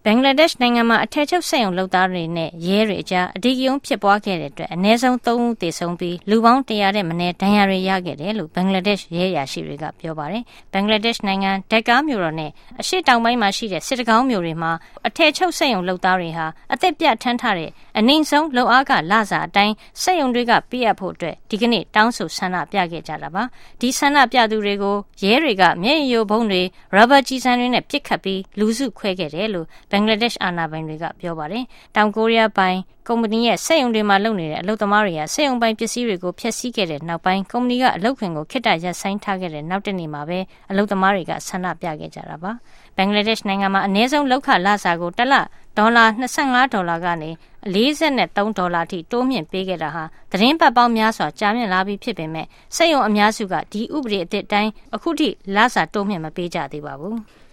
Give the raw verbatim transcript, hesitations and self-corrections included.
င်္ဂလားဒေ့ရှ်နိုင်ငံမှာအထည်ချုပ်စက်ရုံလုပ်သားတွေနဲ့ရဲတွေကြားအဓိကရုဏ်းဖြစ်ပွားခဲ့တဲ့အတွက်အနည်းဆုံးသုံးဦးသေဆုံးပြီးလူပေါင်းတရာတဲ့မနည်းဒဏ်ရာတွေရခဲ့တယ်လို့ဘင်္ဂလားဒေ့ရှ်ရဲအရာရှိတွေကပြောပါတယ်။ဘင်္ဂလားဒေ့ရှ်နိုင်ငံဒက်ကာမြို့တော်နဲ့အရှေ့တောင်ပိုင်းမှာရှိတဲ့စစ်တကောင်းမြို့တွေမှာအထည်ချုပ်စက်ရုံလုပ်သားတွေဟာအသက်ပြတ်ထန်းထားတဲ့အနည်းဆုံးလုပ်အားကလစာအတိုင်းစက်ရုံတွေကပေးအပ်ဖို့အတွက်ဒီကနေ့တောင်းဆိုဆန္ဒပြခဲ့ကြတာပါ။ဒီဆန္ဒပြသူတွေကိုရဲတွေကမျက်ရည်ယိုဗုံးတွေရဘာကျည်ဆံတွေနဲ့ပစ်ခတ်ပြီးလူစုခွဲခဲ့တယ်လို့ဘင်္ဂလားဒေ့ရှ်အာဏာပိုင်တွေကပြောပါတယ်။တောင်ကိုရီးယားပိုင်ကုမ္ပဏီရဲ့စက်ရုံတွေမှာလုပ်နေတဲ့အလုပ်သမားတွေကစက်ရုံပိုင်ပစ္စည်းတွေကိုဖျက်ဆီးခဲ့တဲ့နောက်ပိုင်းကုမ္ပဏီကအလုပ်ခွင်ကိုခေတ္တရပ်ဆိုင်းထားခဲ့တဲ့နောက်တနေ့မှာပဲအလုပ်သမားတွေကဆန္ဒပြခဲ့ကြတာပါ။ဘင်္ဂလားဒေ့ရှ်နိုင်ငံမှာအနည်းဆုံးလောက်ခလစာကိုတစ်လဒေါ်လာ၂၅ဒေါ်လာကနေ၄၃ဒေါ်လာအထိတိုးမြင့်ပေးခဲ့တာဟာသတင်းပတ်ပေါင်းများစွာကြာမြင့်လာပြီးဖြစ်ပေမဲ့စက်ရုံအများစုကဒီဥပဒေအသစ်တိုင်းအခုထိလစာတိုးမြင့်မပေးကြသေးပါဘူး။